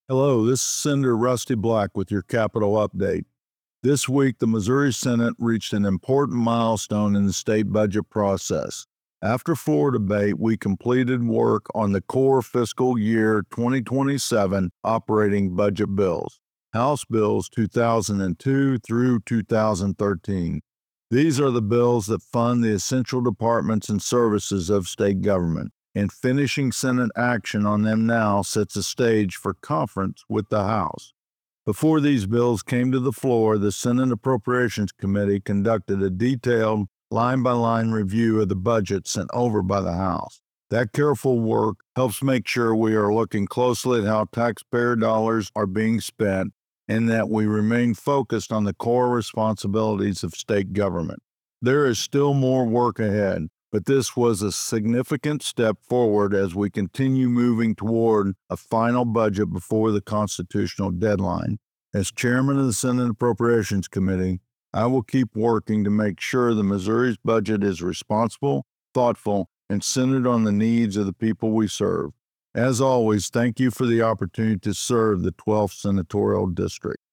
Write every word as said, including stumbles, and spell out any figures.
Hello, this is Senator Rusty Black with your Capitol Update. This week, the Missouri Senate reached an important milestone in the state budget process. After floor debate, we completed work on the core fiscal year twenty twenty-seven operating budget bills, House Bills two thousand two through two thousand thirteen. These are the bills that fund the essential departments and services of state government, and finishing Senate action on them now sets a stage for conference with the House. Before these bills came to the floor, the Senate Appropriations Committee conducted a detailed line-by-line review of the budget sent over by the House. That careful work helps make sure we are looking closely at how taxpayer dollars are being spent and that we remain focused on the core responsibilities of state government. There is still more work ahead, but this was a significant step forward as we continue moving toward a final budget before the constitutional deadline. As chairman of the Senate Appropriations Committee, I will keep working to make sure the Missouri's budget is responsible, thoughtful, and centered on the needs of the people we serve. As always, thank you for the opportunity to serve the twelfth Senatorial District.